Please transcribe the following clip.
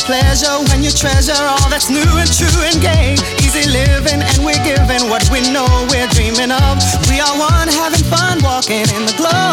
pleasure when you treasure all that's new and true and gay. Easy living and we're giving what we know we're dreaming of. We are one having fun walking in the glow